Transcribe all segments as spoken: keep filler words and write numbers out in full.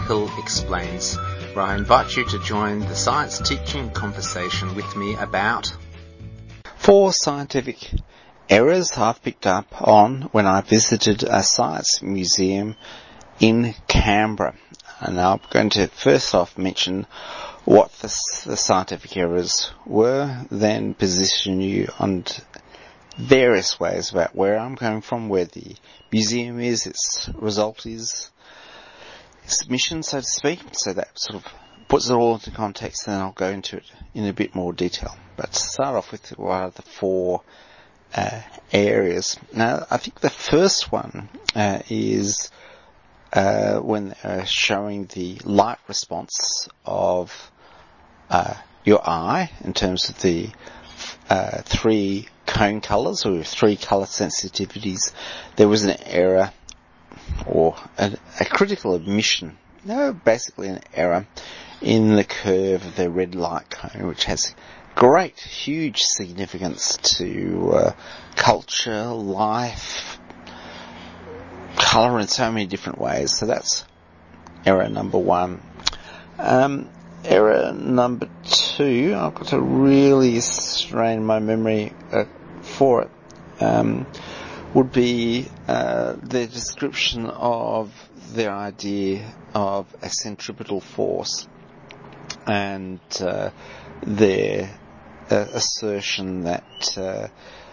Hill Explains, where I invite you to join the science teaching conversation with me about four scientific errors I've picked up on when I visited a science museum in Canberra. And I'm going to first off mention what the, the scientific errors were, then position you on various ways about where I'm coming from, where the museum is, its result is, its mission, so to speak. So that sort of puts it all into context, and then I'll go into it in a bit more detail. But to start off with, what are the four uh, areas? Now, I think the first one uh, is uh, when they're showing the light response of uh, your eye in terms of the uh, three cone colours, or three colour sensitivities. There was an error, or a, a critical omission, no, basically an error in the curve of the red light cone, which has great, huge significance to uh, culture, life, colour in so many different ways. So that's error number one. Um, error number two, I've got to really strain my memory uh, for it, um, would be uh, the description of the idea of a centripetal force, and uh, their uh, assertion that uh,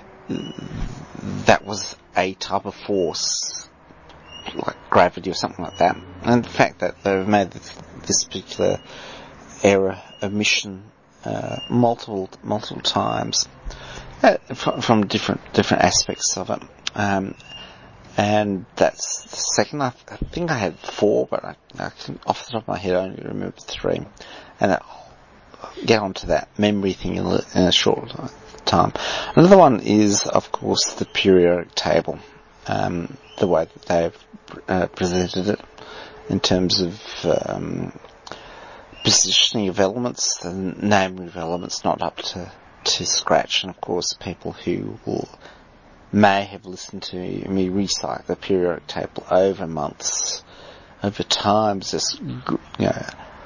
that was a type of force, like gravity or something like that. And the fact that they've made this, this particular error omission uh, multiple multiple times uh, from, from different different aspects of it. Um, and that's the second. I, I think I had four, but I, I can, off the top of my head, I only remember three. And I'll get onto that memory thing in a, in a short time. Another one is, of course, the periodic table. Um, the way that they've uh, presented it in terms of um, positioning of elements, the naming of elements not up to, to scratch. And of course, people who will may have listened to me recite the periodic table over months, over time, just, you know,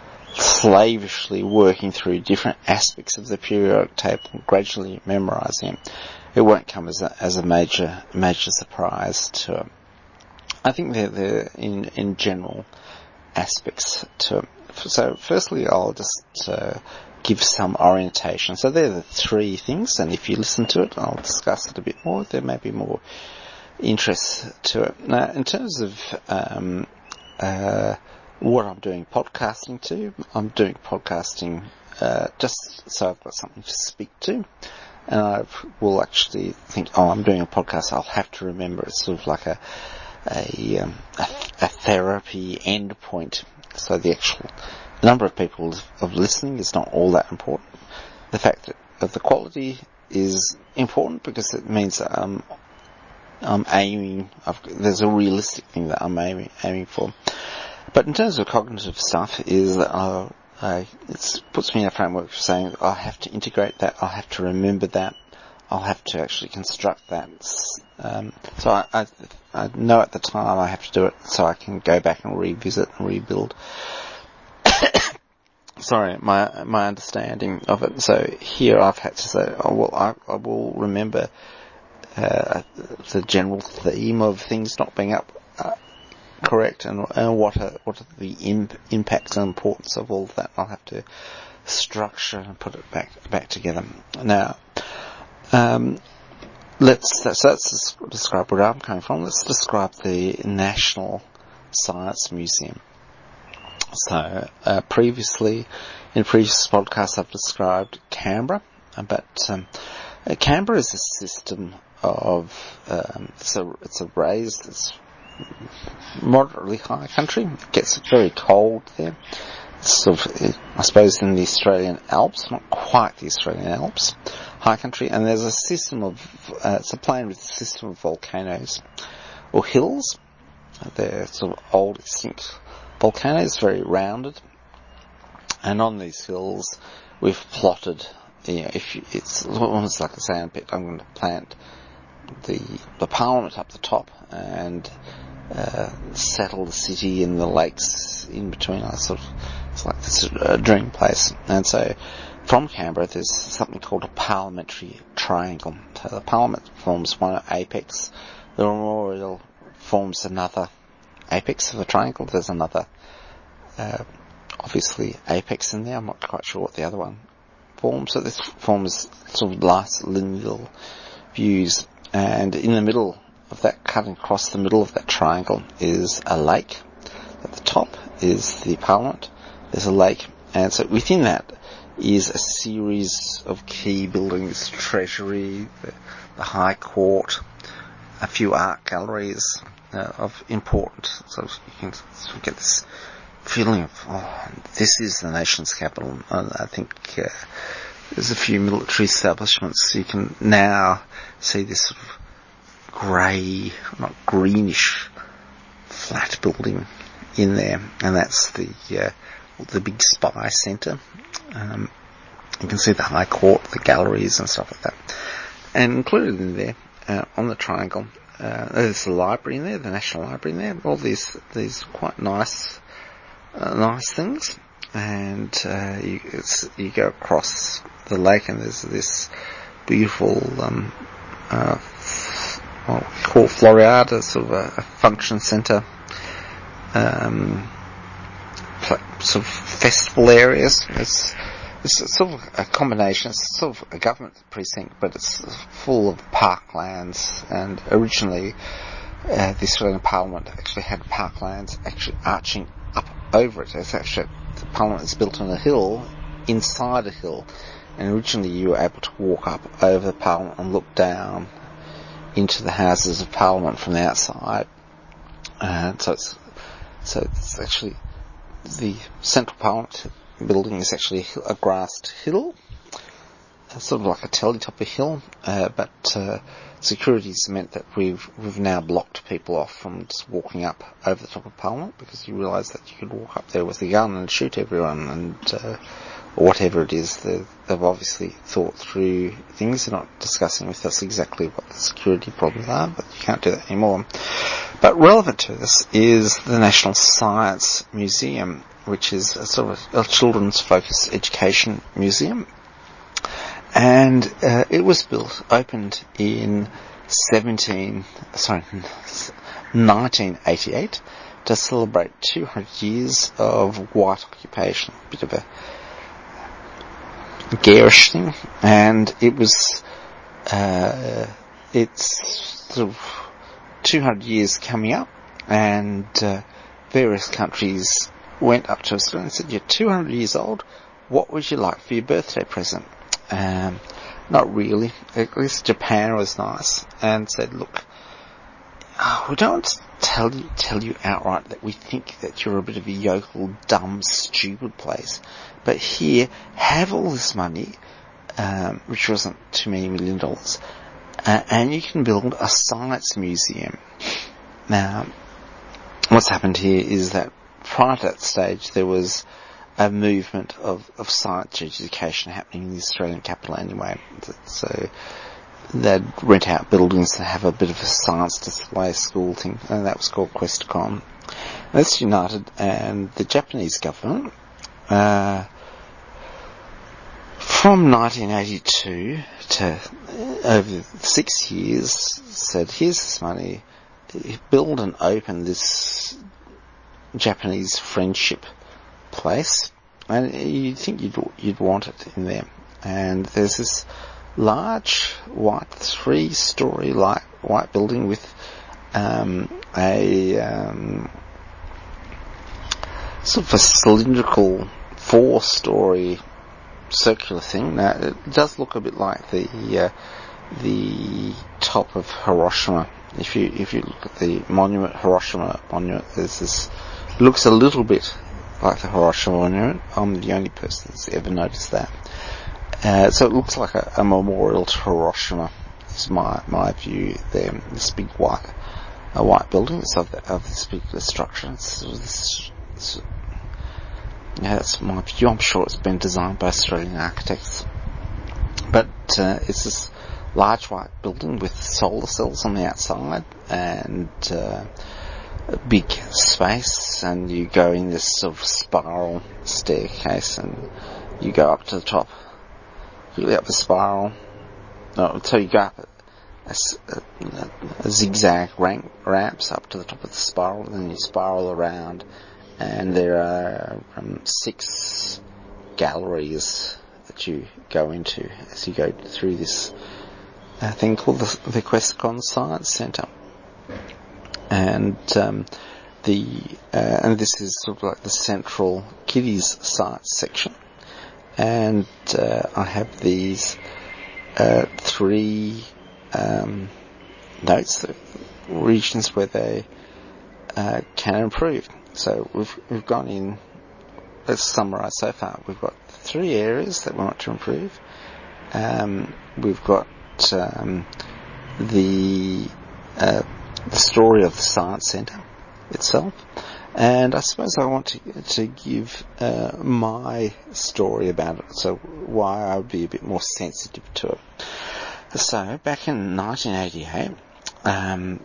slavishly working through different aspects of the periodic table, gradually memorising it. It won't come as a, as a major, major surprise to them. I think they're, they're in, in general aspects to them. So firstly, I'll just uh, give some orientation. So they're the three things, and if you listen to it, I'll discuss it a bit more. There may be more interest to it. Now, in terms of um, uh, what I'm doing podcasting to, I'm doing podcasting uh, just so I've got something to speak to. And I will actually think, oh, I'm doing a podcast, I'll have to remember. It's sort of like a a, um, a, a therapy end point. So the actual number of people of listening is not all that important. The fact that of the quality is important, because it means that I'm, I'm aiming, I've, there's a realistic thing that I'm aiming, aiming for. But in terms of cognitive stuff, is that uh, uh, it puts me in a framework of saying I have to integrate that, I have to remember that, I'll have to actually construct that. Um, so I, I, I know at the time I have to do it, so I can go back and revisit and rebuild. Sorry, my my understanding of it. So here I've had to say, oh, well, I, I will remember uh, the general theme of things not being up uh, correct, and, and what are what are the imp- impacts and importance of all of that. I'll have to structure and put it back back together. Now, um, let's let's, let's describe where I'm coming from. Let's describe the National Science Museum. So, uh, previously, in previous podcasts, I've described Canberra, but um, uh, Canberra is a system of um, it's a it's a raised, it's moderately high country. It gets very cold there. It's sort of, I suppose, in the Australian Alps, not quite the Australian Alps, high country. And there's a system of uh, it's a plain with a system of volcanoes or hills. They're sort of old, extinct volcanoes, very rounded, and on these hills we've plotted, you know, if you, it's almost like a sandpit. I'm going to plant the the Parliament up the top, and uh, settle the city and the lakes in between. I sort of, it's like this uh, dream place. And so from Canberra there's something called a parliamentary triangle. So the parliament forms one apex, the memorial forms another apex of the triangle. There's another uh, obviously apex in there. I'm not quite sure what the other one forms. So this forms sort of nice lineal views, and in the middle of that, cutting across the middle of that triangle, is a lake. At the top is the Parliament. There's a lake, and so within that is a series of key buildings: Treasury, the, the High Court, a few art galleries uh, of importance. So you can sort of get this feeling of, oh, this is the nation's capital. And I think uh, there's a few military establishments. You can now see this sort of grey, not greenish, flat building in there, and that's the uh, the big spy centre. Um, you can see the High Court, the galleries and stuff like that. And included in there, uh, on the triangle, uh, there's the library in there, the National Library in there, all these these quite nice uh, nice things. And uh, you, it's, you go across the lake, and there's this beautiful um, uh, what we call Floriada, sort of a, a function centre, um, sort of festival areas. It's, it's sort of a combination. It's sort of a government precinct, but it's full of parklands. And originally, uh, the Australian Parliament actually had parklands actually arching up over it. It's actually, the Parliament is built on a hill inside a hill, and originally you were able to walk up over the Parliament and look down into the Houses of Parliament from the outside. And so it's, so it's actually, the Central Parliament building is actually a, a grassed hill, it's sort of like a telly-topper hill, uh, but uh, security's meant that we've we've now blocked people off from just walking up over the top of Parliament, because you realise that you could walk up there with a gun and shoot everyone, and uh, or whatever it is. They've, they've obviously thought through things. They're not discussing with us exactly what the security problems are, but you can't do that anymore. But relevant to this is the National Science Museum, which is a sort of a children's focused education museum. And uh, it was built, opened in seventeen, sorry, nineteen eighty-eight to celebrate two hundred years of white occupation. A bit of a garish thing, and it was, uh, it's sort of two hundred years coming up, and uh, various countries went up to Australia and said, "You're two hundred years old, what would you like for your birthday present?" Um, not really. At least Japan was nice and said, "Look, oh, we don't tell you tell you outright that we think that you're a bit of a yokel, dumb, stupid place, but here, have all this money, um, which wasn't too many million dollars, uh, and you can build a science museum." Now, what's happened here is that prior to that stage, there was a movement of, of science education happening in the Australian capital anyway. So they'd rent out buildings to have a bit of a science display school thing, and that was called Questacon. That's united, and the Japanese government, uh, from nineteen eighty-two to over six years, said, "Here's this money, build and open this Japanese friendship place," and you'd think you'd you'd want it in there. And there's this large white three-story light white building with um, a um, sort of a cylindrical four-story circular thing. Now it does look a bit like the uh, the top of Hiroshima. If you if you look at the monument, Hiroshima monument, there's this, it looks a little bit like the Hiroshima monument. I'm the only person that's ever noticed that. Uh, so it looks like a, a memorial to Hiroshima, is my my view there. This big white, a white building. It's of, the, of this big structure. It's, it's, it's, yeah, that's my view. I'm sure it's been designed by Australian architects. But uh, it's this large white building with solar cells on the outside, and uh, a big space, and you go in this sort of spiral staircase, and you go up to the top. You go up the spiral. No, so you go up a, a, a zigzag rank, ramps up to the top of the spiral, and then you spiral around, and there are um, six galleries that you go into as you go through this uh, thing called the, the QuestCon Science Centre. And um, the uh, and this is sort of like the central kiddies science section, and uh, I have these uh, three um, notes, regions where they uh, can improve. So we've we've gone in. Let's summarise so far. We've got three areas that we want to improve. Um, we've got um, the uh, the story of the Science Centre itself, and I suppose I want to, to give uh, my story about it, so why I would be a bit more sensitive to it. So, back in nineteen eighty-eight, um,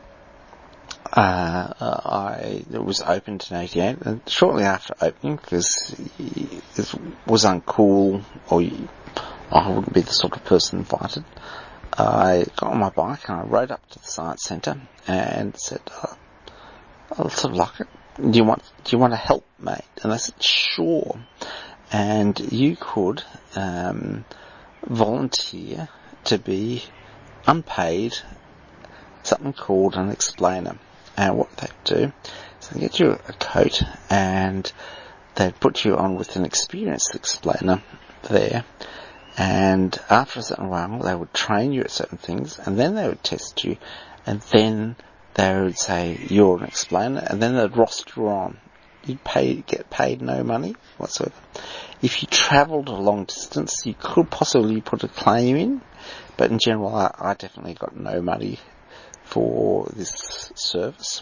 uh, I it was opened in eighty-eight, and shortly after opening, because it was uncool, or I wouldn't be the sort of person invited, I got on my bike and I rode up to the Science Centre and said, oh, I sort of like it. Do you want, do you want to help, mate? And they said, sure. And you could, um, volunteer to be unpaid, something called an explainer. And what they do is they get you a coat and they'd put you on with an experienced explainer there. And after a certain while, they would train you at certain things, and then they would test you, and then they would say, you're an explainer, and then they'd roster you on. You'd pay, get paid no money whatsoever. If you travelled a long distance, you could possibly put a claim in, but in general, I, I definitely got no money for this service.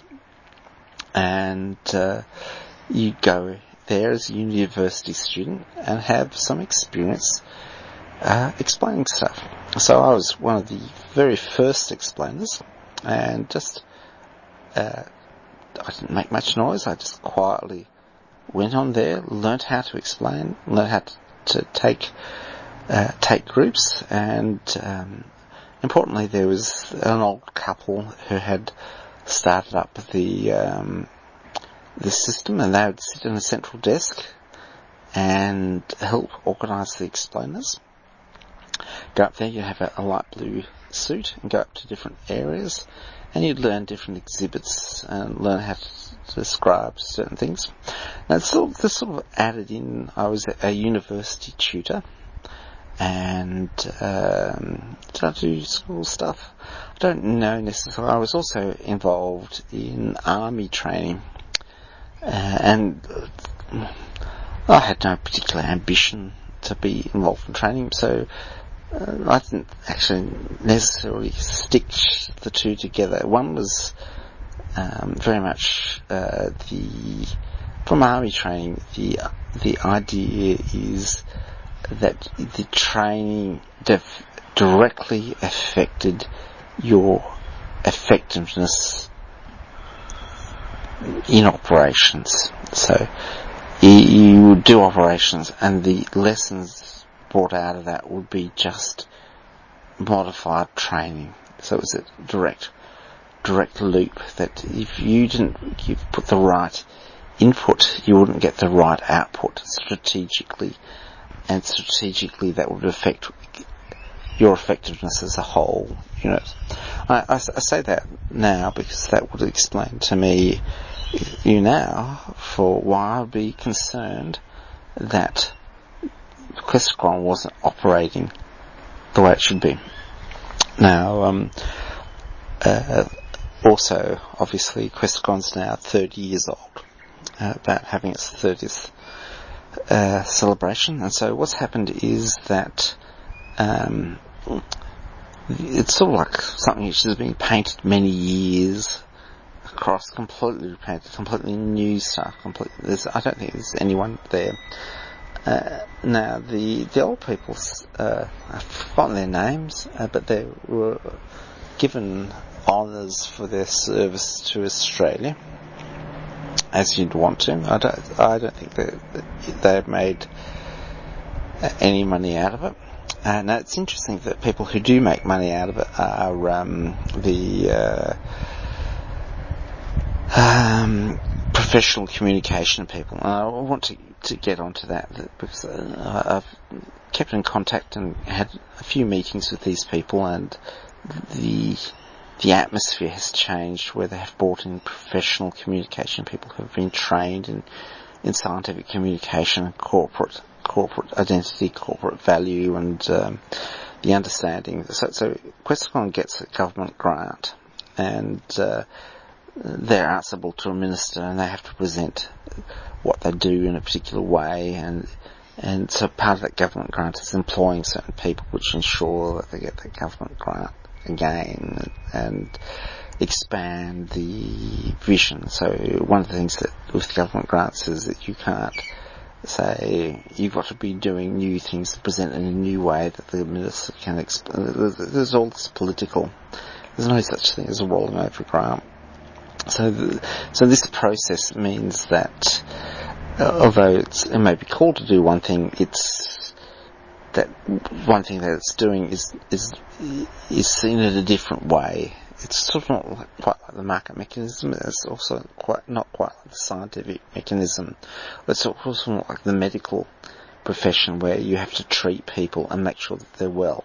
And uh, you go there as a university student and have some experience Uh, explaining stuff. So I was one of the very first explainers, and just uh, I didn't make much noise. I just quietly went on there, learnt how to explain, learnt how to, to take uh, take groups, and um, importantly, there was an old couple who had started up the um, the system, and they would sit in a central desk and help organise the explainers. Go up there, you'd have a, a light blue suit and go up to different areas, and you'd learn different exhibits and learn how to, to describe certain things. Now, it's sort of, this sort of added in, I was a university tutor, and um, did I do school stuff? I don't know necessarily. I was also involved in army training, uh, and I had no particular ambition to be involved in training, so Uh, I didn't actually necessarily stitch the two together. One was um, very much uh, the from army training. The the idea is that the training def- directly affected your effectiveness in operations. So you, you would do operations, and the lessons brought out of that would be just modified training. So it was a direct, direct loop that if you didn't give, put the right input, you wouldn't get the right output strategically, and strategically that would affect your effectiveness as a whole. You know, I, I, I say that now because that would explain to me, you now, for why I'd be concerned that QuestCon wasn't operating the way it should be. Now, um, uh, also, obviously, QuestCon's now thirty years old, uh, about having its thirtieth uh, celebration, and so what's happened is that um, it's sort of like something which has been painted many years across, completely repainted, completely new stuff. Completely, there's, I don't think there's anyone there. Uh, now, the, the old people, uh, I've forgotten their names, uh, but they were given honours for their service to Australia. as you'd want to. I don't, I don't think that they've made any money out of it. And it's interesting that people who do make money out of it are um, the uh, um, professional communication people. And I want to, to get onto that because uh, I've kept in contact and had a few meetings with these people, and the the atmosphere has changed where they have brought in professional communication people who have been trained in, in scientific communication and corporate corporate identity, corporate value, and um, the understanding. So, so Questacon gets a government grant, and uh, they're answerable to a minister, and they have to present what they do in a particular way, and and so part of that government grant is employing certain people, which ensure that they get that government grant again, and expand the vision. So one of the things that with government grants is that you can't say you've got to be doing new things to present in a new way that the minister can explain. There's all this political, there's no such thing as a rolling over grant. So, the, so this process means that, uh, although it's, it may be called to do one thing, it's that one thing that it's doing is is is seen in a different way. It's sort of not like, quite like the market mechanism. It's also quite not quite like the scientific mechanism. It's also not like the medical profession where you have to treat people and make sure that they're well.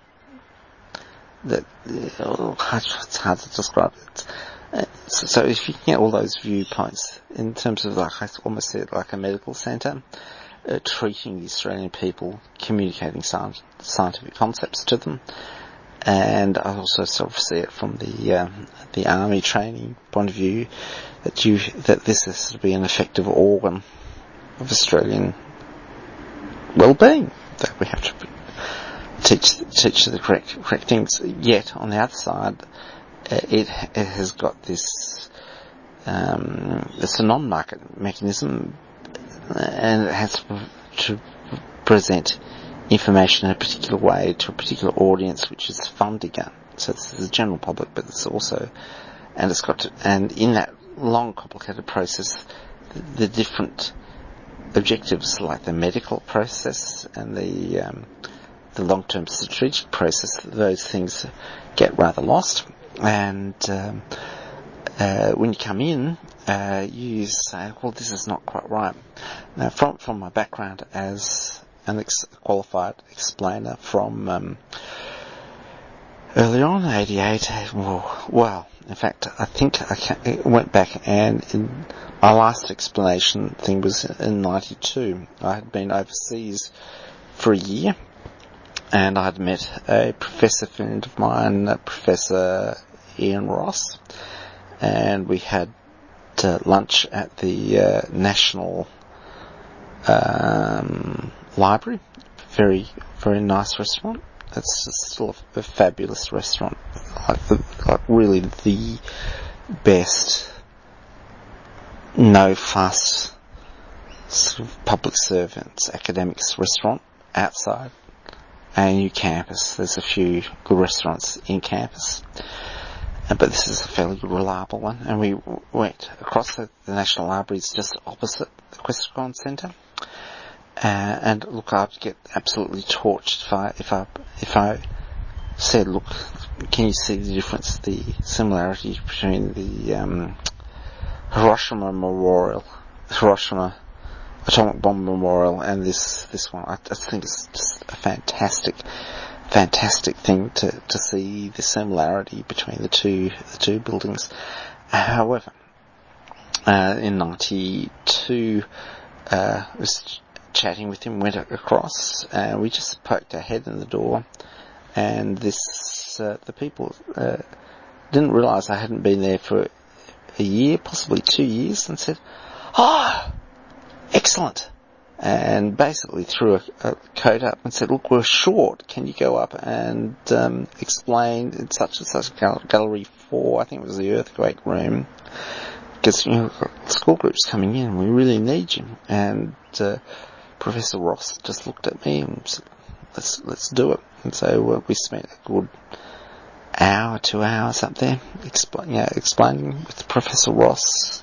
That oh, it's hard to describe it. So, so if you can get all those viewpoints in terms of, like, I almost see it like a medical centre, uh, treating the Australian people, communicating science, scientific concepts to them, and I also sort of see it from the um, the army training point of view, that you that this is to be an effective organ of Australian well-being, that we have to teach teach the correct correct things. Yet on the other side, It, it has got this, um, it's a non-market mechanism, and it has to, to present information in a particular way to a particular audience, which is fundinger. So it's the general public, but it's also, and it's got to, and in that long, complicated process, the, the different objectives, like the medical process and the, um, the long-term strategic process, those things get rather lost. And um, uh, when you come in, uh, you say, well, this is not quite right. Now, from from my background as an ex- qualified explainer from um, early on, eighty-eight, well, well, in fact, I think I can, went back, and in my last explanation thing was in ninety-two. I had been overseas for a year, and I had met a professor friend of mine, uh, Professor Ian Ross, and we had uh, lunch at the uh, National um, Library. Very, very nice restaurant. It's still a, a fabulous restaurant, like, the, like really the best, no fuss sort of public servants, academics restaurant outside a new campus. There's a few good restaurants in campus, uh, but this is a fairly good, reliable one. And we w- went across the, the National Library. It's just opposite the Questacon Centre. Uh, and look, I'd get absolutely torched if I if I if I said, look, can you see the difference, the similarity between the um, Hiroshima Memorial, Hiroshima Atomic Bomb Memorial, and this this one? I, I think it's just a fantastic, fantastic thing to to see the similarity between the two the two buildings. However, uh, in ninety-two, uh, I was chatting with him, went across, and we just poked our head in the door, and this uh, the people uh, didn't realise I hadn't been there for a year, possibly two years, and said, "Oh, excellent," and basically threw a, a coat up and said, "Look, we're short. Can you go up and um, explain in such and such gallery four? I think it was the earthquake room, because, you know, we've got school groups coming in. We really need you." And uh, Professor Ross just looked at me and said, let's let's do it. And so uh, we spent a good hour, two hours up there, explain, you know, explaining with Professor Ross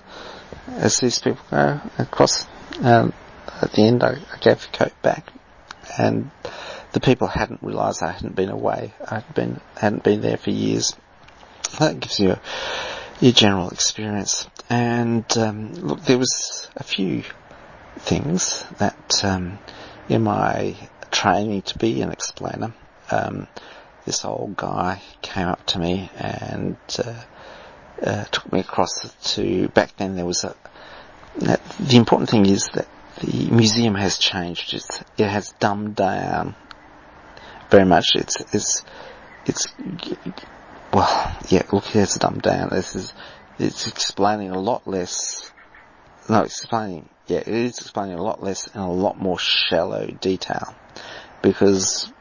as these people go across. Um, at the end, I, I gave the coat back, and the people hadn't realised I hadn't been away. I had been hadn't been there for years. That gives you a, your general experience. And um, look, there was a few things that um, in my training to be an explainer, um, this old guy came up to me and uh, uh, took me across to, back then there was a, that, the important thing is that the museum has changed. It's, it has dumbed down very much. It's, it's, it's, well, yeah, look, it's dumbed down. This is, it's explaining a lot less, no, explaining, yeah, it is explaining a lot less and a lot more shallow detail, because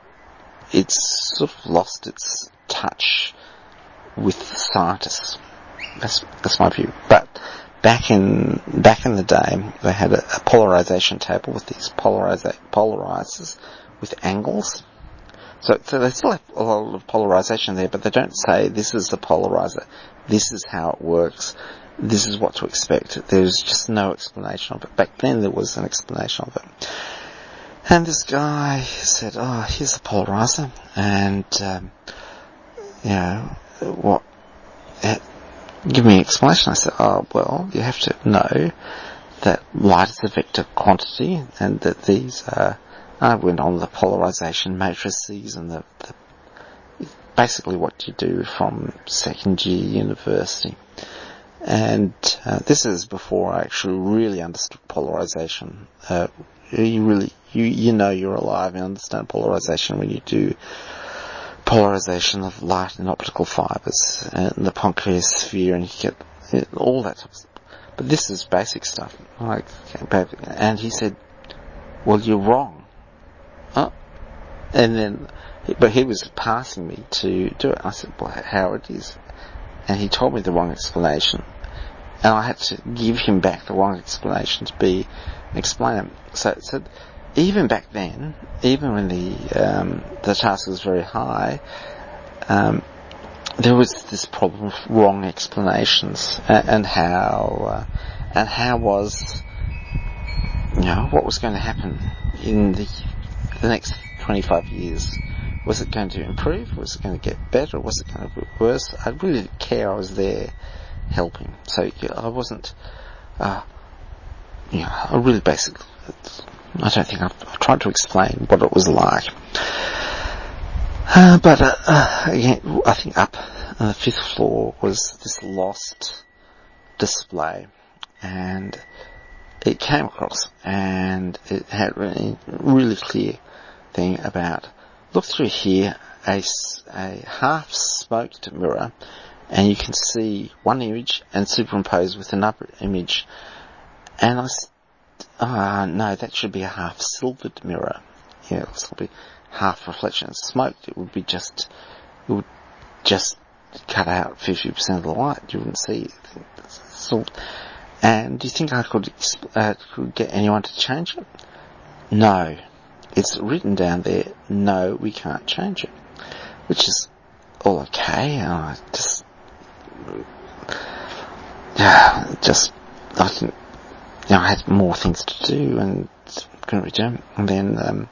it's sort of lost its touch with scientists. That's, that's my view. But back in, back in the day, they had a, a polarization table with these polariza- polarizers with angles. So, so they still have a lot of polarization there, but they don't say this is the polarizer, this is how it works, this is what to expect. There's just no explanation of it. Back then there was an explanation of it. And this guy said, oh, here's the polarizer, and, um, you know, what, uh, give me an explanation. I said, oh, well, you have to know that light is a vector quantity, and that these are, I went on the polarization matrices and the, the basically what you do from second year university. And uh, this is before I actually really understood polarization. Uh, you really, you you know you're alive and understand polarization when you do polarization of light in optical fibers and the Poincare sphere, and you get it, all that type of stuff. But this is basic stuff. Like, and he said, well, you're wrong. Huh? And then, but he was passing me to do it. I said, well, how it is. And he told me the wrong explanation. And I had to give him back the wrong explanation to be an explainer. So, so even back then, even when the, um, the task was very high, um, there was this problem of wrong explanations, and, and how, uh, and how was, you know, what was going to happen in the, the next twenty-five years. Was it going to improve? Was it going to get better? Was it going to get worse? I really didn't care. I was there helping. So yeah, I wasn't, uh, you know, I really basically, I don't think I've, I've tried to explain what it was like. Uh, but, uh, uh, again, I think up on the fifth floor was this lost display, and it came across, and it had a really, really clear thing about, look through here, a, a half-smoked mirror, and you can see one image and superimpose with another image. And I said, ah, oh, no, that should be a half-silvered mirror. Yeah, it'll be half reflection. Smoked, it would be just, it would just cut out fifty percent of the light. You wouldn't see it. So, and do you think I could, uh, could get anyone to change it? No. It's written down there, no, we can't change it. Which is all okay, and I just, yeah, just, I didn't, you know, I had more things to do and couldn't really do them. And then, um,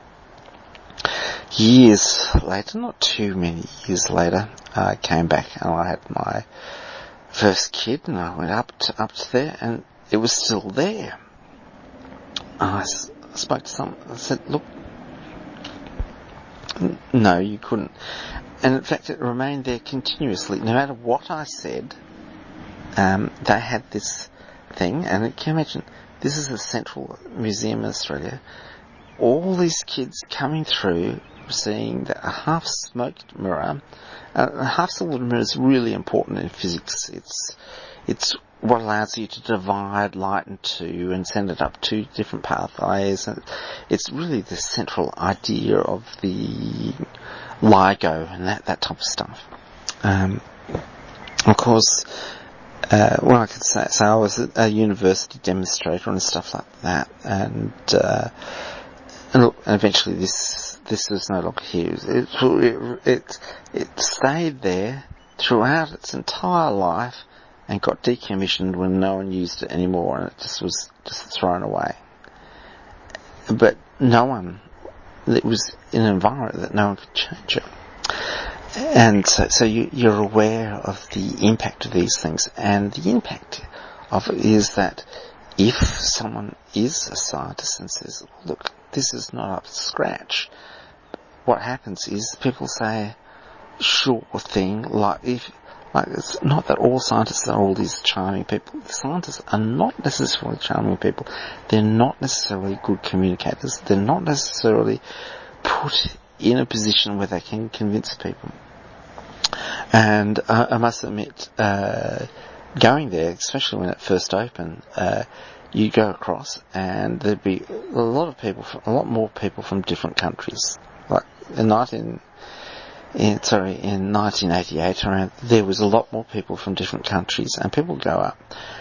years later, not too many years later, I came back and I had my first kid, and I went up to, up to there, and it was still there. I spoke to someone, I said, look, no, you couldn't. And in fact, it remained there continuously. No matter what I said, um, they had this thing, and can you imagine, this is a central museum in Australia, all these kids coming through, seeing that a half-smoked mirror, uh, a half-silvered mirror is really important in physics. It's, it's what allows you to divide light in two and send it up two different pathways. And it's really the central idea of the LIGO and that, that type of stuff. Um, of course, uh, what I could say, so I was a university demonstrator and stuff like that, and, uh, and, look, and eventually this, this was no longer here. It, it, it, it stayed there throughout its entire life, and got decommissioned when no one used it anymore, and it just was just thrown away. But no one, it was in an environment that no one could change it. And so, so you, you're aware of the impact of these things, and the impact of it is that if someone is a scientist and says, look, this is not up to scratch, what happens is people say, sure thing, like if, like it's not that all scientists are all these charming people. Scientists are not necessarily charming people. They're not necessarily good communicators. They're not necessarily put in a position where they can convince people. And uh, I must admit, uh, going there, especially when it first opened, uh, you go across and there'd be a lot of people, from, a lot more people from different countries. Like in nineteen, in, sorry, in nineteen eighty-eight, around there was a lot more people from different countries, and people go up.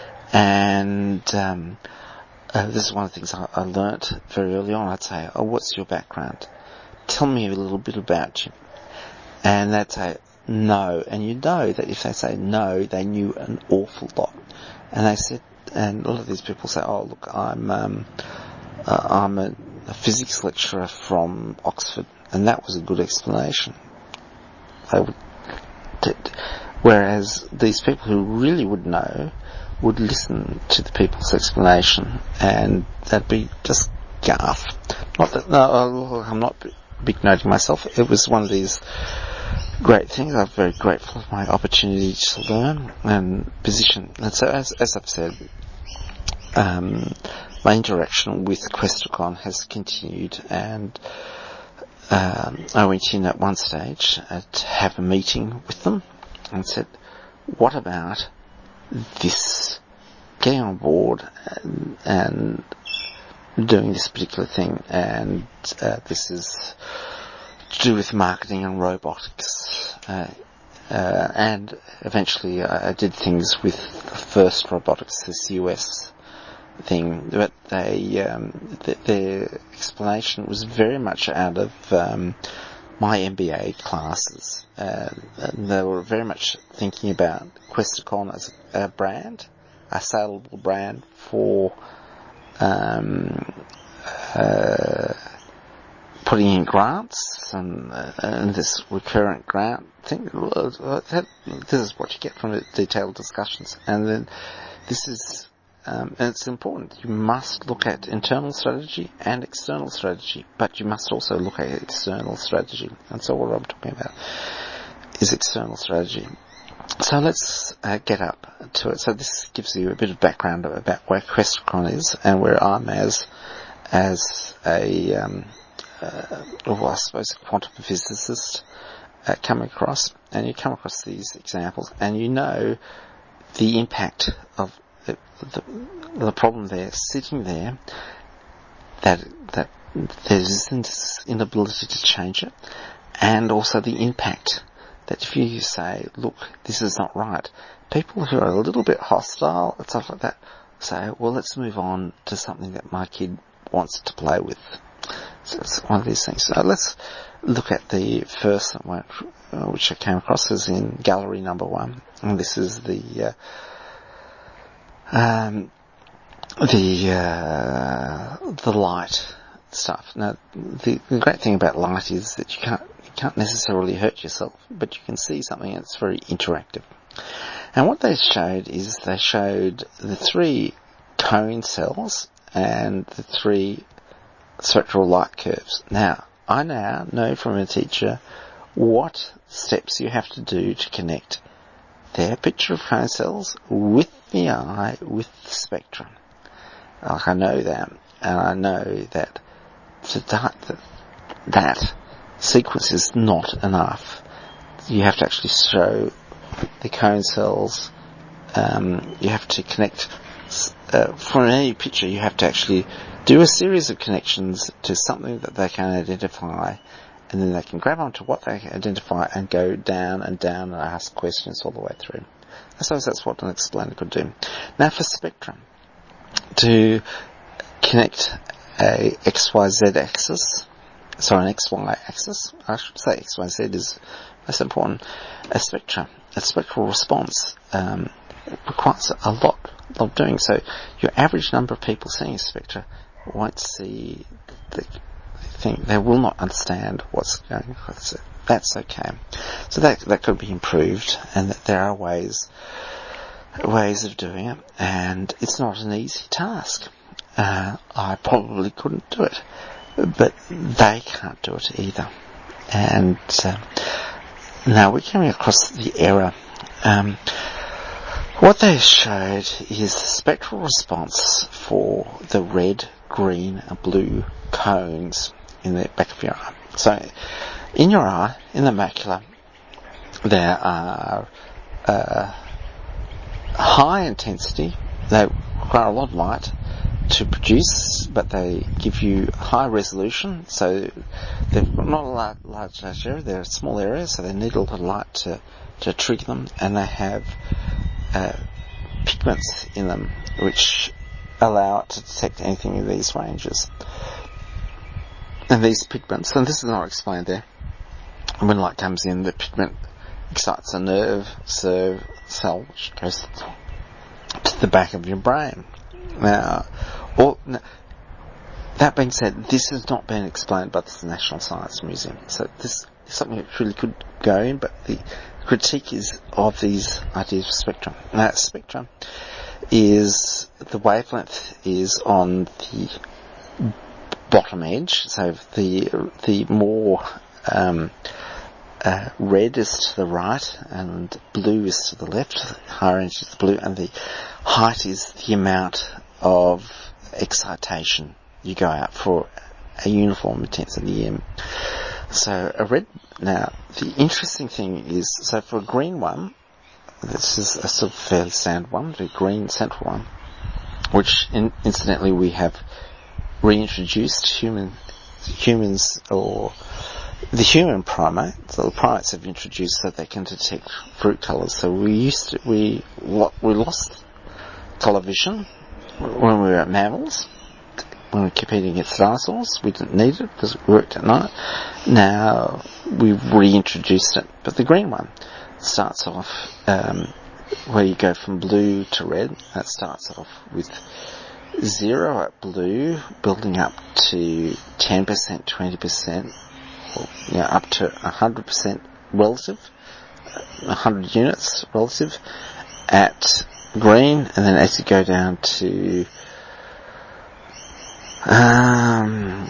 And um, uh, this is one of the things I, I learnt very early on. I'd say, "Oh, what's your background? Tell me a little bit about you." And they'd say, "No," and you know that if they say no, they knew an awful lot. And they said, and a lot of these people say, "Oh, look, I'm um, uh, I'm a, a physics lecturer from Oxford," and that was a good explanation. They would, did. Whereas these people who really would know would listen to the people's explanation, and they'd be just gaff. Not that no, I'm not big noting myself. It was one of these great things. I'm very grateful for my opportunity to learn and position. And so, as, as I've said, um, my interaction with Questacon has continued, and um, I went in at one stage uh, to have a meeting with them and said, "What about this? Getting on board and, and doing this particular thing, and uh, this is to do with marketing and robotics." Uh, uh, and eventually I, I did things with the FIRST Robotics, this U S thing, but they, um, th- their explanation was very much out of um, my M B A classes. Uh, and they were very much thinking about Questacon as a brand, a saleable brand for um, uh, putting in grants and, uh, and this recurrent grant thing. This is what you get from the detailed discussions. And then this is, um, and it's important. You must look at internal strategy and external strategy, but you must also look at external strategy. And so what I'm talking about is external strategy. So let's uh, get up to it. So this gives you a bit of background about where Questacon is and where I'm as, as a, um, Uh, well, I suppose a quantum physicist uh, coming across, and you come across these examples, and you know the impact of the, the, the problem there, sitting there, that that there's this inability to change it, and also the impact that if you say, "Look, this is not right," people who are a little bit hostile and stuff like that say, "Well, let's move on to something that my kid wants to play with." So it's one of these things. So let's look at the first one, uh, which I came across, is in gallery number one, and this is the uh, um, the uh, the light stuff. Now, the, the great thing about light is that you can't you can't necessarily hurt yourself, but you can see something that's very interactive. And what they showed is they showed the three cone cells and the three spectral light curves. Now, I now know from a teacher what steps you have to do to connect their picture of cone cells with the eye, with the spectrum. Like, I know that, and I know that to that, that sequence is not enough. You have to actually show the cone cells, um, you have to connect, uh, from any picture you have to actually do a series of connections to something that they can identify, and then they can grab onto what they identify and go down and down and ask questions all the way through. I suppose that's what an explainer could do. Now for spectrum, to connect a X Y Z axis, sorry, an X Y axis, I should say X Y Z is most important, a spectrum, a spectral response, um, it requires a lot of doing. So your average number of people seeing a spectra won't see the thing. They will not understand what's going on. So that's okay. So that that could be improved, and that there are ways ways of doing it, and it's not an easy task. Uh, I probably couldn't do it, but they can't do it either. And uh, now we're coming across the error. Um, what they showed is the spectral response for the red, green, and blue cones in the back of your eye. So, in your eye, in the macula, there are uh, high intensity. They require a lot of light to produce, but they give you high resolution. So they've got not a large, large, large area. They're small areas, so they need a lot of light to, to trigger them. And they have uh, pigments in them which allow it to detect anything in these ranges. And these pigments, and this is not explained there, when light comes in, the pigment excites a nerve cell which goes to the back of your brain. Now, or, that being said, this has not been explained by the National Science Museum. So this is something that really could go in, but the critique is of these ideas of spectrum. Now, spectrum is, the wavelength is on the bottom edge, so the the more um, uh, red is to the right and blue is to the left, higher energy is the blue, and the height is the amount of excitation you go out for a uniform intensity. Um, so a red, now the interesting thing is, so for a green one, this is a sort of fairly standard one, the green central one, which in, incidentally we have reintroduced human humans or the human primate, so the primates have introduced so they can detect fruit colours. So we used to, we, we lost colour vision when we were at mammals, when we were competing against dinosaurs. We didn't need it because it worked at night. Now we've reintroduced it, but the green one starts off um, where you go from blue to red. That starts off with zero at blue, building up to ten percent, twenty percent, or you know, up to one hundred percent relative, one hundred units relative at green, and then as you go down to um,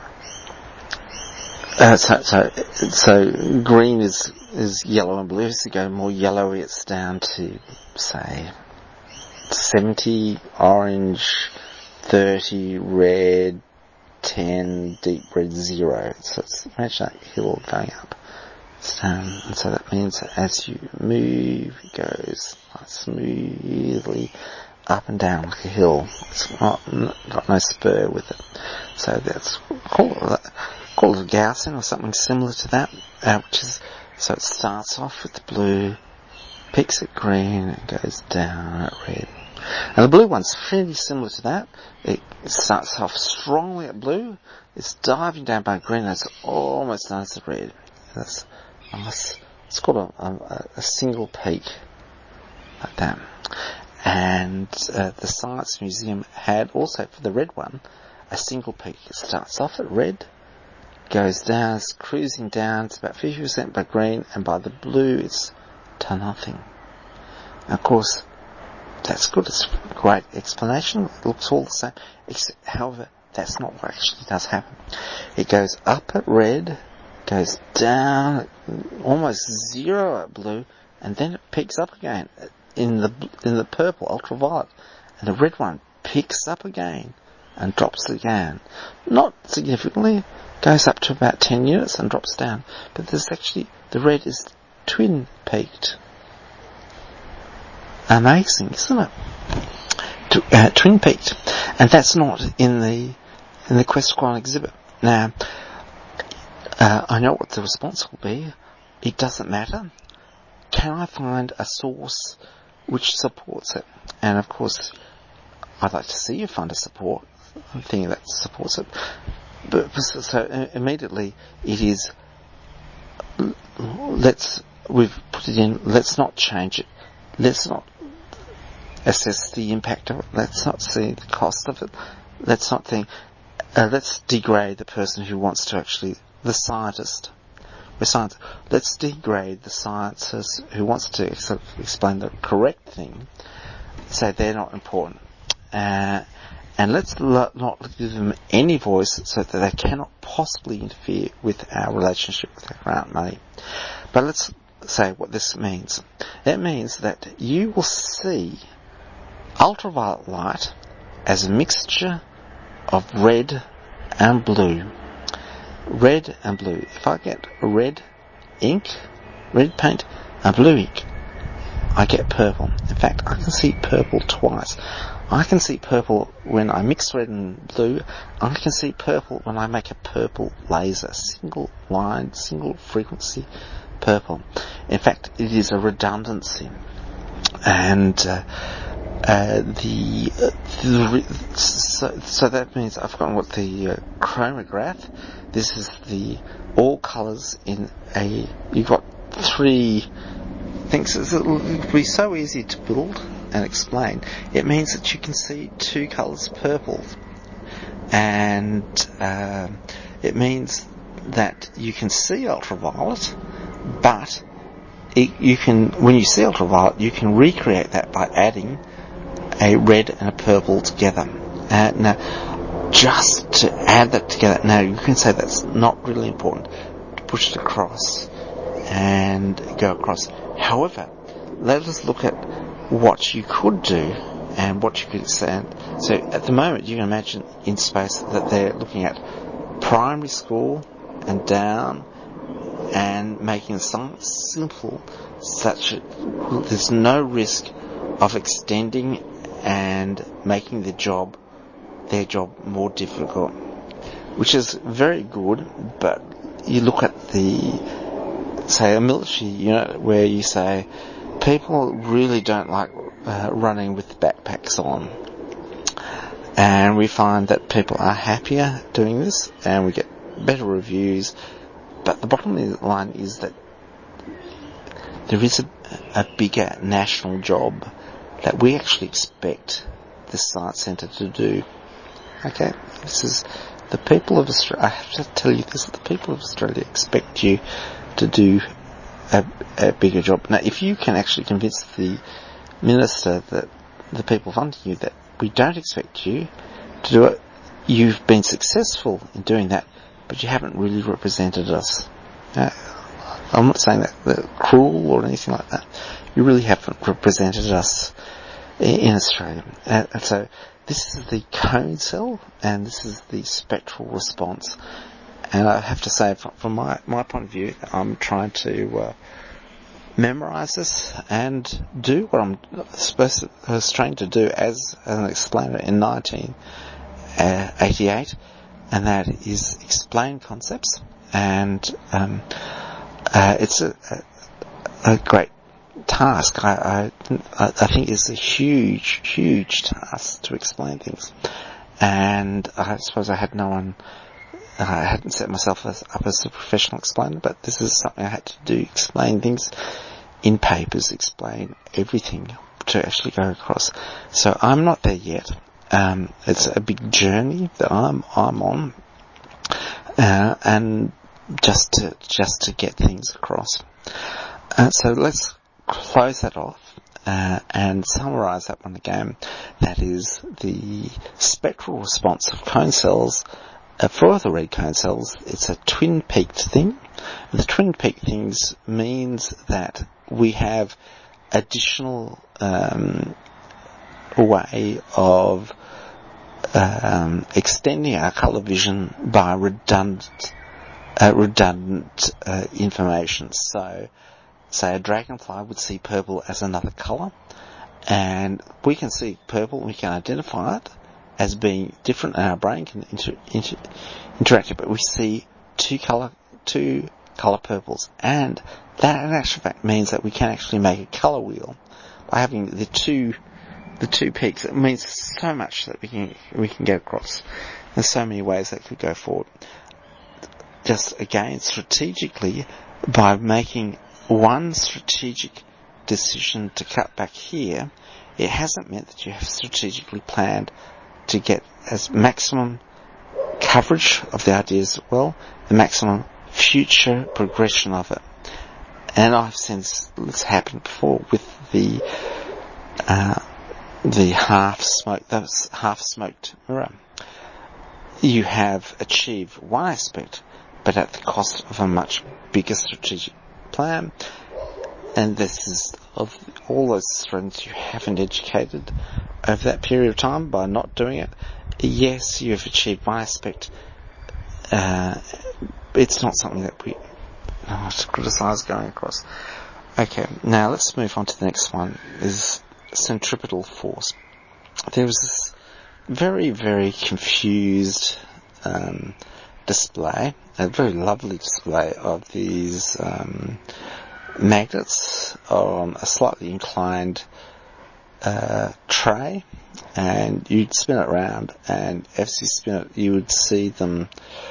uh, so, so so green is is yellow and blue. As you go more yellowy, it's down to say seventy orange, thirty red, ten deep red, zero. So it's, imagine that hill going up. Um, and so that means that as you move, it goes like smoothly up and down like a hill. It's not, not got no spur with it. So that's called call it a Gaussian or something similar to that. Uh, which is, so it starts off with the blue, peaks at green, and goes down at red. And the blue one's fairly similar to that. It starts off strongly at blue, it's diving down by green, and it's almost done as red. That's nice. It's called a, a, a single peak, like that. And uh, the Science Museum had also, for the red one, a single peak. It starts off at red, goes down, it's cruising down, it's about fifty percent by green, and by the blue it's to nothing. And of course, that's good, it's a great explanation, it looks all the same, except, however, that's not what actually does happen. It goes up at red, goes down at almost zero at blue, and then it picks up again in the in the purple, ultraviolet, and the red one picks up again and drops again. Not significantly, goes up to about ten units and drops down, but there's actually, the red is twin peaked. Amazing, isn't it? Uh, twin peaked, and that's not in the in the Quest Quant exhibit. Now, uh, I know what the response will be. It doesn't matter. Can I find a source which supports it? And of course, I'd like to see you find a support thing that supports it. But so immediately it is. Let's we've put it in. Let's not change it. Let's not assess the impact of it. Let's not see the cost of it. Let's not think, uh, let's degrade the person who wants to actually, the scientist. We're science. Let's degrade the scientist who wants to ex- explain the correct thing, say they're not important. Uh, and let's lo- not give them any voice so that they cannot possibly interfere with our relationship with our grant money. But let's say what this means. It means that you will see ultraviolet light as a mixture of red and blue. Red and blue. If I get red ink, red paint, and blue ink, I get purple. In fact, I can see purple twice. I can see purple when I mix red and blue. I can see purple when I make a purple laser. Single line, single frequency purple. In fact, it is a redundancy. And uh, uh, the, uh, the so, so that means I've got what the uh, chromograph. This is the all colours in a. You've got three things. It would be so easy to build and explain. It means that you can see two colours purple, and um, it means that you can see ultraviolet, but it, you can, when you see ultraviolet, you can recreate that by adding a red and a purple together. Uh, now, just to add that together, now you can say that's not really important to push it across and go across. However, let us look at what you could do and what you could say. So at the moment, you can imagine in space that they're looking at primary school and down and making something simple such that there's no risk of extending and making the job, their job more difficult, which is very good. But you look at the, say, a military unit where you say people really don't like uh, running with backpacks on, and we find that people are happier doing this and we get better reviews. But the bottom line is that there is a, a bigger national job that we actually expect the Science Centre to do. Okay, this is the people of Australia. I have to tell you this: the people of Australia expect you to do a, a bigger job. Now, if you can actually convince the minister that the people funding you that we don't expect you to do it, you've been successful in doing that, but you haven't really represented us. Uh, I'm not saying that they're cruel or anything like that. You really haven't represented us in, in Australia. Uh, and so this is the cone cell, and this is the spectral response. And I have to say, from, from my, my point of view, I'm trying to uh, memorise this and do what I'm supposed to, I was trained to do as an explainer in nineteen eighty-eight, and that is explain concepts. And um, uh, it's a, a, a great task. I, I I think it's a huge, huge task to explain things. And I suppose I had no one. I hadn't set myself as, up as a professional explainer, but this is something I had to do: explain things in papers, explain everything to actually go across. So I'm not there yet. Um, it's a big journey that I'm I'm on, uh, and just to just to get things across. Uh, so let's close that off uh, and summarise that one again. That is the spectral response of cone cells. Uh, for the red cone cells, it's a twin-peaked thing. The twin-peaked things means that we have additional um, way of um, extending our colour vision by redundant uh, redundant uh, information. So, say a dragonfly would see purple as another colour, and we can see purple, we can identify it as being different, and our brain can inter- inter- interact it, but we see two colour two colour purples, and that in actual fact means that we can actually make a colour wheel by having the two the two peaks. It means so much that we can we can get across. There's so many ways that could go forward. Just again, strategically, by making one strategic decision to cut back here, it hasn't meant that you have strategically planned to get as maximum coverage of the idea as well, the maximum future progression of it. And I've seen this happen before with the uh, the half smoked, the half smoked mirror. You have achieved one aspect, but at the cost of a much bigger strategic plan. And this is of all those strengths you haven't educated over that period of time by not doing it. Yes, you have achieved one aspect. Uh, it's not something that we oh, to criticise going across. Okay, now let's move on to the next one. Is centripetal force. There was this very, very confused um, display, a very lovely display of these um, magnets on a slightly inclined uh, tray, and you'd spin it around, and as you spin it, you would see them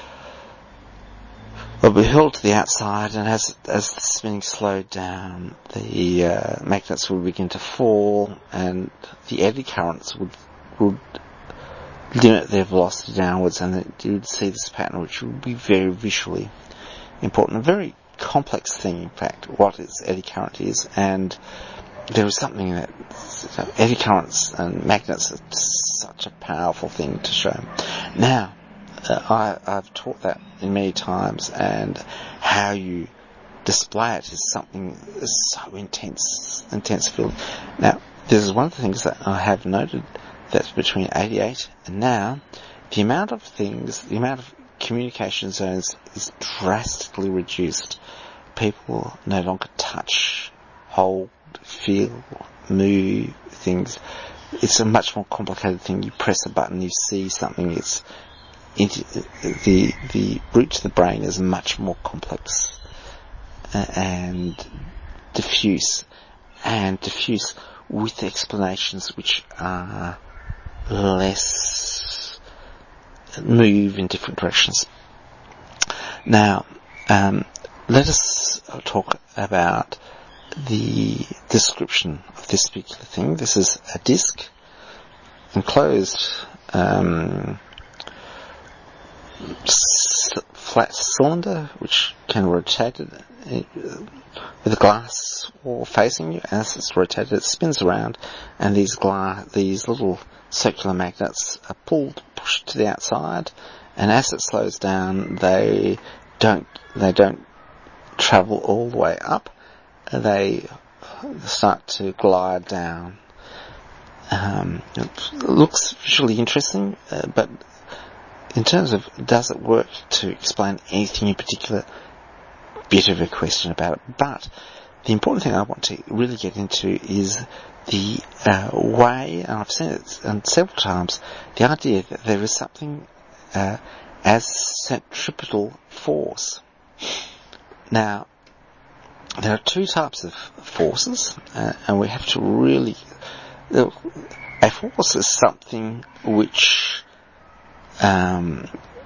well, be held to the outside, and as as the spinning slowed down, the uh, magnets would begin to fall, and the eddy currents would would limit their velocity downwards, and you would see this pattern, which would be very visually important, a very complex thing, in fact, what is eddy current is, and there is something that you know, eddy currents and magnets are such a powerful thing to show. Now, uh, I, I've taught that in many times, and how you display it is something so intense, intense feeling. Now, this is one of the things that I have noted, that between eighty-eight and now, the amount of things, the amount of communication zones is drastically reduced. People no longer touch, hold, feel, move things. It's a much more complicated thing. You press a button, you see something. It's it, the the route to the brain is much more complex and diffuse, and diffuse with explanations which are less move in different directions. Now, um, let us talk about the description of this particular thing. This is a disc, enclosed um, s- flat cylinder which can rotate it with a glass wall facing you. As it's rotated, it spins around, and these glass, these little circular magnets are pulled, pushed to the outside, and as it slows down, they don't they don't travel all the way up. They start to glide down. Um, it looks visually interesting, uh, but in terms of does it work to explain anything in particular, bit of a question about it. But the important thing I want to really get into is the uh, way, and I've seen it um, several times, the idea that there is something uh, as centripetal force. Now, there are two types of forces, uh, and we have to really... A force is something which um,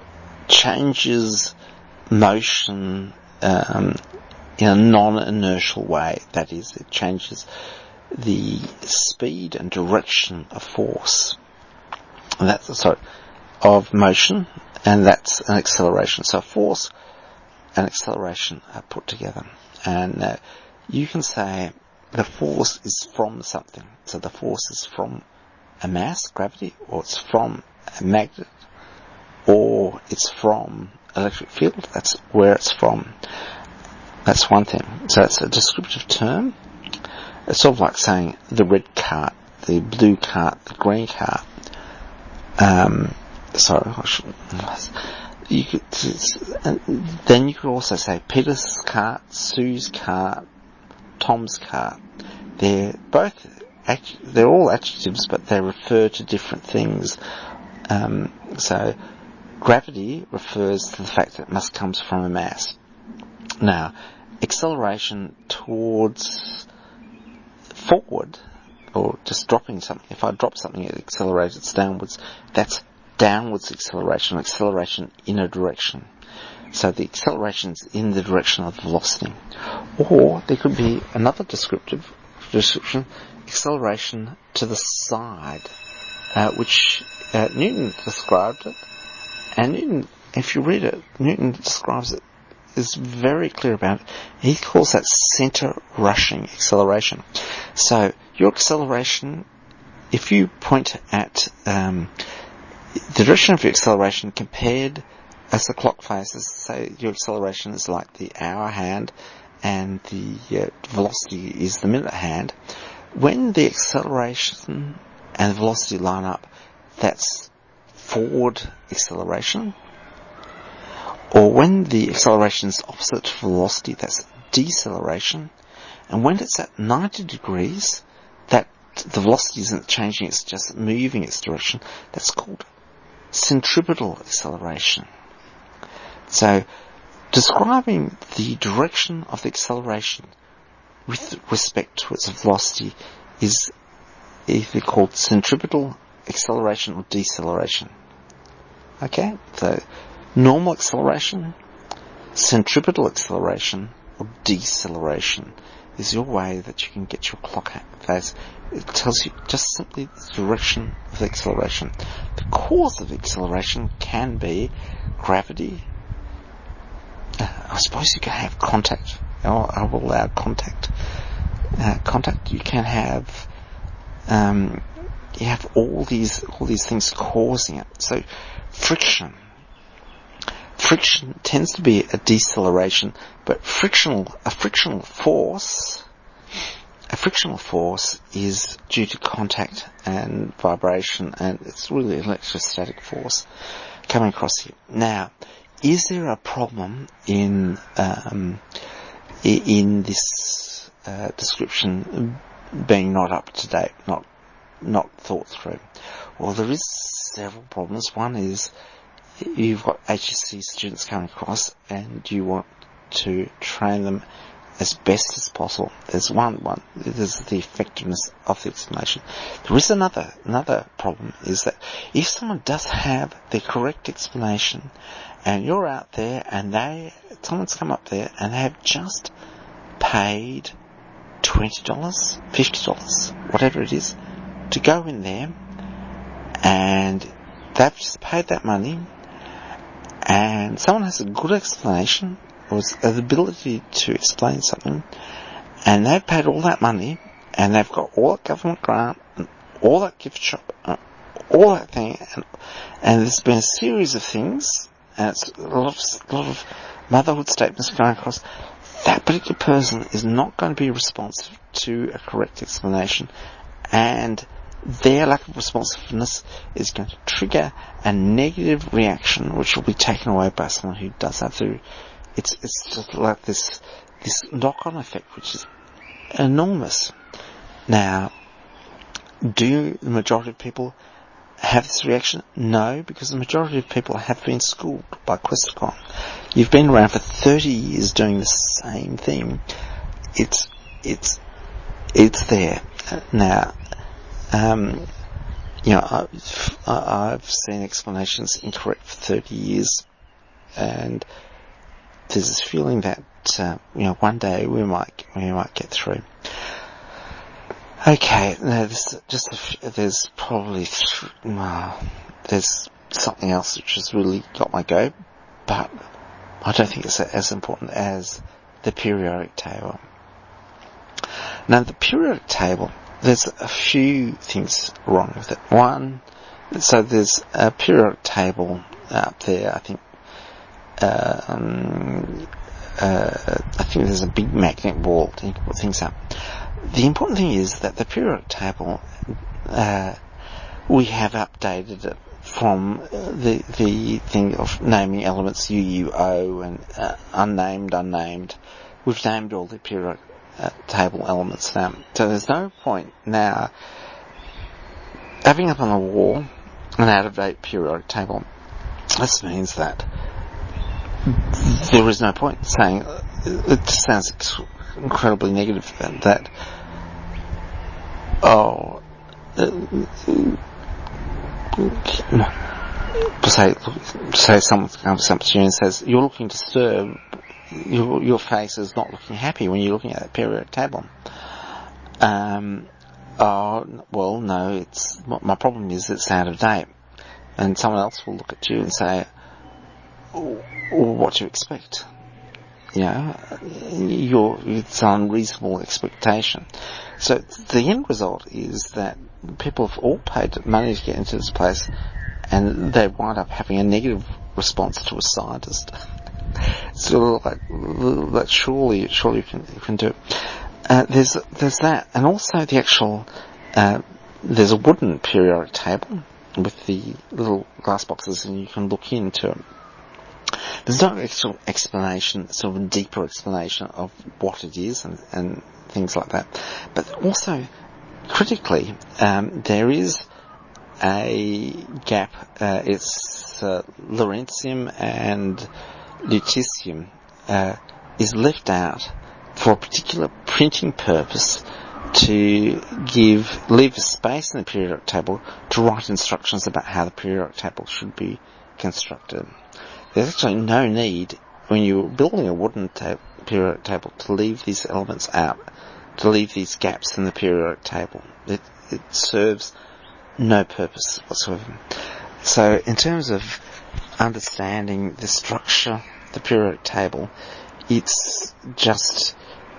changes motion um, in a non-inertial way. That is, it changes the speed and direction of force. And that's sorry, of motion, and that's an acceleration. So force and acceleration are put together, and uh, you can say the force is from something. So the force is from a mass, gravity, or it's from a magnet, or it's from electric field. That's where it's from. That's one thing. So it's a descriptive term. It's sort of like saying the red cart, the blue cart, the green cart. Um, sorry, I shouldn't. You could, then you could also say Peter's cart, Sue's cart, Tom's cart. They're both, they're all adjectives, but they refer to different things. Um, so gravity refers to the fact that it must come from a mass. Now, acceleration towards forward, or just dropping something. If I drop something, it accelerates, it's downwards. That's downwards acceleration, acceleration in a direction. So the acceleration is in the direction of velocity. Or there could be another descriptive, description, acceleration to the side, uh, which uh, Newton described it. And Newton, if you read it, Newton describes it, is very clear about it. He calls that center rushing acceleration. So your acceleration, if you point at um, the direction of your acceleration compared as the clock faces, say your acceleration is like the hour hand and the uh, velocity is the minute hand. When the acceleration and the velocity line up, that's forward acceleration. Or when the acceleration is opposite to velocity, that's deceleration. And when it's at ninety degrees, that the velocity isn't changing, it's just moving its direction. That's called centripetal acceleration. So, describing the direction of the acceleration with respect to its velocity is either called centripetal acceleration or deceleration. Okay? So, normal acceleration, centripetal acceleration, or deceleration is your way that you can get your clock phase. It tells you just simply the direction of the acceleration. The cause of the acceleration can be gravity. Uh, I suppose you can have contact. I will allow contact. Uh, contact. You can have. Um, you have all these all these things causing it. So, friction. Friction tends to be a deceleration, but frictional a frictional force. A frictional force is due to contact and vibration, and it's really electrostatic force coming across here. Now, is there a problem in um, in this uh, description being not up to date, not not thought through? Well, there is several problems. One is you've got H S C students coming across, and you want to train them as best as possible. There's one one. There's the effectiveness of the explanation. There is another another problem, is that if someone does have the correct explanation, and you're out there, and they someone's come up there and they have just paid twenty dollars, fifty dollars, whatever it is, to go in there, and they've just paid that money, and someone has a good explanation, or the ability to explain something, and they've paid all that money, and they've got all that government grant, and all that gift shop, uh, all that thing, and, and there's been a series of things, and it's a lot of, a lot of motherhood statements going across. That particular person is not going to be responsive to a correct explanation, and their lack of responsiveness is going to trigger a negative reaction, which will be taken away by someone who does that through. It's it's just like this this knock-on effect, which is enormous. Now, do the majority of people have this reaction? No, because the majority of people have been schooled by Questacon. You've been around for thirty years doing the same thing. It's it's it's there now. Um, you know, I've, I've seen explanations incorrect for thirty years, and there's this feeling that uh, you know one day we might we might get through. Okay, now there's just a few, there's probably th- well, there's something else which has really got my go, but I don't think it's as important as the periodic table. Now, the periodic table, there's a few things wrong with it. One, so there's a periodic table up there, I think. Uh, um, uh, I think there's a big magnet wall to put things up. The important thing is that the periodic table, uh, we have updated it from the the thing of naming elements U U O and uh, unnamed, unnamed. We've named all the periodic uh, table elements now. So there's no point now having up on the wall an out-of-date periodic table. This means that there is no point saying, it sounds incredibly negative, that, oh, say, say someone comes up to you and says, you're looking disturbed, your, your face is not looking happy when you're looking at that periodic table. Um, oh, well, no, it's, my problem is it's out of date. And someone else will look at you and say, oh, what do you expect? You know, you're, it's an unreasonable expectation. So the end result is that people have all paid money to get into this place, and they wind up having a negative response to a scientist. So like, like surely, surely you can, you can do it. Uh, there's, there's that, and also the actual, uh, there's a wooden periodic table with the little glass boxes, and you can look into it. There's no actual explanation, sort of a deeper explanation of what it is and, and things like that. But also, critically, um, there is a gap. Uh, it's uh, Lawrencium and Lutetium uh, is left out for a particular printing purpose to give leave a space in the periodic table to write instructions about how the periodic table should be constructed. There's actually no need, when you're building a wooden ta- periodic table, to leave these elements out, to leave these gaps in the periodic table. It, it serves no purpose whatsoever. So, in terms of understanding the structure, the periodic table, it's just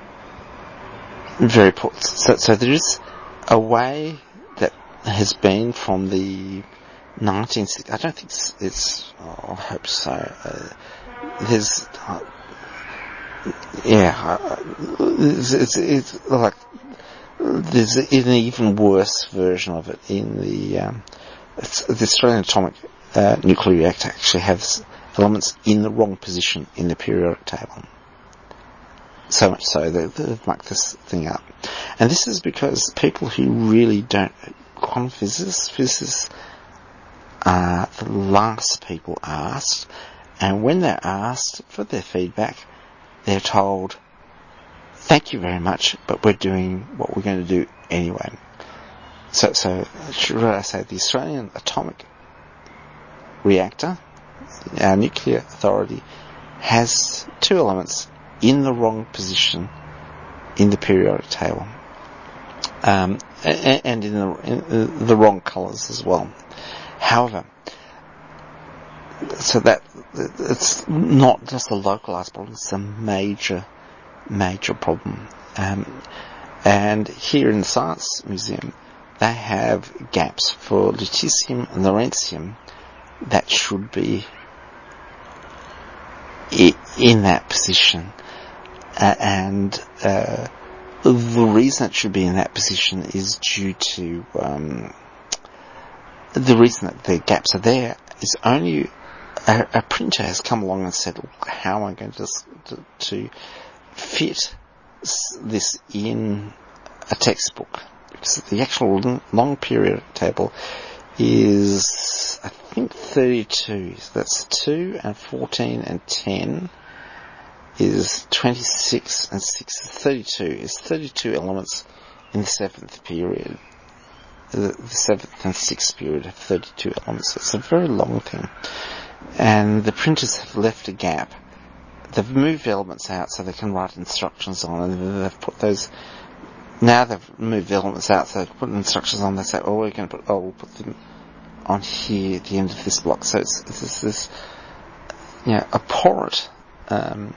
very important. So, so there is a way that has been from the nineteen sixties, I don't think it's, it's oh, I hope so, uh, there's, uh, yeah, uh, it's, it's, it's like, there's an even worse version of it in the, um, it's, the Australian Atomic uh, Nuclear Reactor actually has elements in the wrong position in the periodic table. So much so that they've mucked this thing up. And this is because people who really don't, quantum physicists, physicists, are the last people asked, and when they're asked for their feedback, they're told, thank you very much, but we're doing what we're going to do anyway. So, so should I say the Australian Atomic Reactor, our nuclear authority, has two elements in the wrong position in the periodic table, um, and in the, in the wrong colours as well. However, so that it's not just a localised problem; it's a major, major problem. Um, and here in the Science Museum, they have gaps for lutetium and lawrencium that should be in that position, uh, and uh, the reason it should be in that position is due to um, the reason that the gaps are there is only a, a printer has come along and said, look, how am I going to, to, to fit this in a textbook? Because the actual long, long periodic table is, I think, thirty-two. So that's two and fourteen and ten is twenty-six and six is thirty-two. Is thirty-two elements in the seventh period. The, the seventh and sixth period have thirty-two elements. It's a very long thing. And the printers have left a gap. They've moved elements out so they can write instructions on, and they've put those, now they've moved elements out so they can put instructions on, they say, oh, we're going to put, oh, we'll put them on here at the end of this block. So it's, it's this, this, you know, abhorrent, um,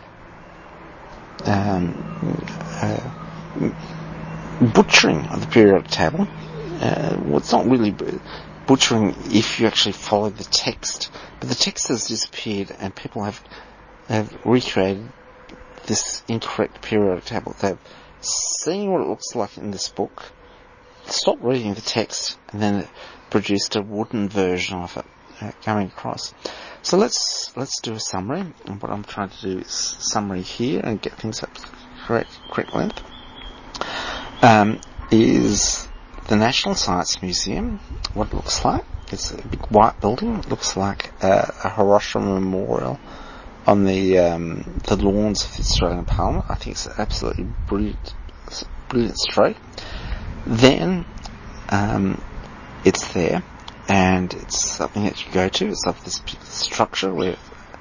um, uh, butchering of the periodic table. Uh, well, it's not really butchering if you actually follow the text, but the text has disappeared and people have have recreated this incorrect periodic table. They've seen what it looks like in this book, stopped reading the text, and then produced a wooden version of it uh, coming across. So let's let's do a summary. And what I'm trying to do is summary here and get things up to the correct correct length. Um, is the National Science Museum what it looks like? It's a big white building. It looks like a, a Hiroshima memorial on the um, the lawns of the Australian Parliament. I think it's an absolutely brilliant, brilliant stroke. Then um, it's there, and it's something that you go to. It's of this structure where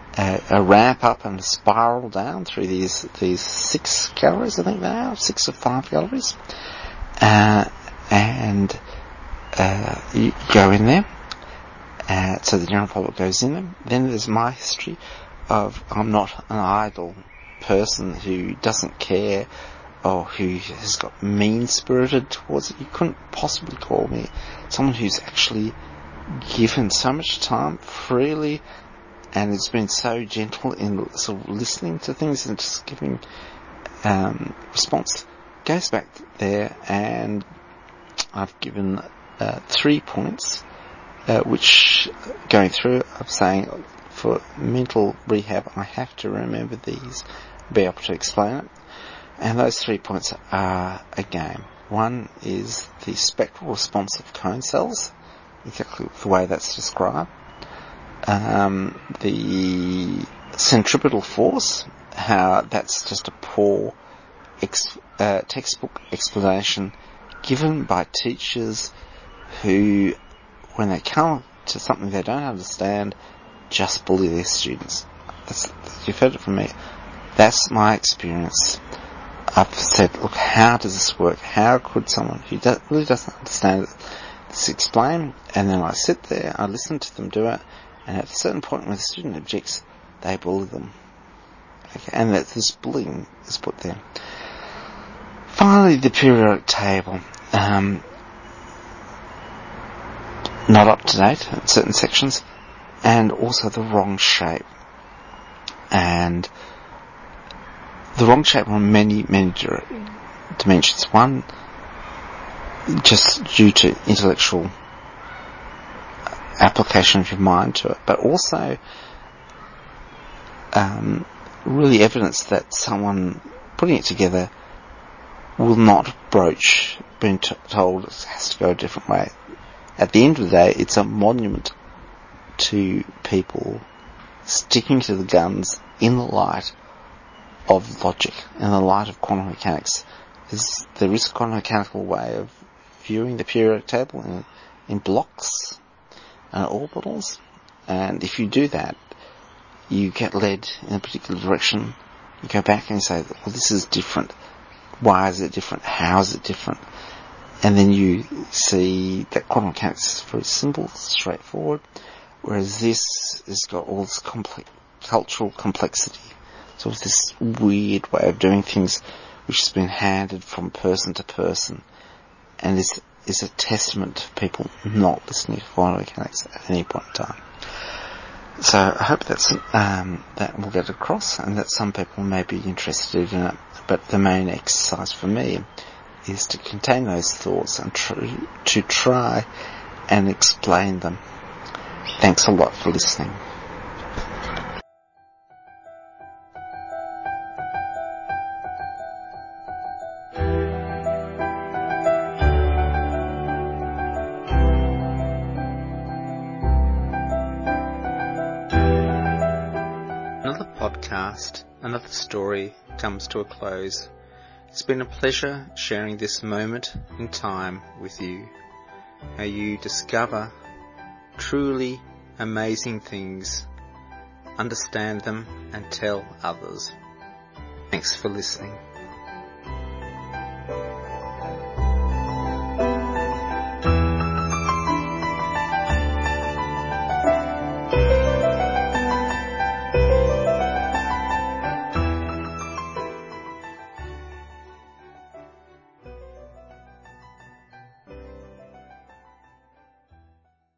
a, a ramp up and a spiral down through these these six galleries, I think they are, six or five galleries. Uh, and uh, you go in there, uh, so the general public goes in them. Then there's my history of I'm not an idle person who doesn't care or who has got mean-spirited towards it. You couldn't possibly call me someone who's actually given so much time freely and has been so gentle in sort of listening to things and just giving um, response. Goes back there, and I've given uh, three points, uh, which going through, I'm saying for mental rehab, I have to remember these, be able to explain it. And those three points are a game. One is the spectral response of cone cells, exactly the way that's described. Um, the centripetal force, how that's just a poor ex, uh, textbook explanation given by teachers who, when they come to something they don't understand, just bully their students. That's, you've heard it from me. That's my experience. I've said, look, how does this work? How could someone who do, really doesn't understand this explain? And then I sit there, I listen to them do it, and at a certain point when the student objects, they bully them. Okay, and that this bullying is put there. Finally, the periodic table. Um, not up to date in certain sections, and also the wrong shape. And the wrong shape on many, many dimensions. One, just due to intellectual application of your mind to it, but also um, really evidence that someone putting it together will not broach being t- told it has to go a different way. At the end of the day, it's a monument to people sticking to the guns in the light of logic, in the light of quantum mechanics. Is there is a quantum mechanical way of viewing the periodic table in, in blocks and orbitals, and if you do that, you get led in a particular direction. You go back and you say, well, this is different. Why is it different? How is it different? And then you see that quantum mechanics is very simple, straightforward, whereas this has got all this complex, cultural complexity. Sort of this weird way of doing things which has been handed from person to person, and is is a testament to people not listening to quantum mechanics at any point in time. So I hope that's um, that will get across, and that some people may be interested in it. But the main exercise for me is to contain those thoughts and tr- to try and explain them. Thanks a lot for listening. Another podcast, another story comes to a close. It's been a pleasure sharing this moment in time with you. May you discover truly amazing things, understand them, and tell others. Thanks for listening.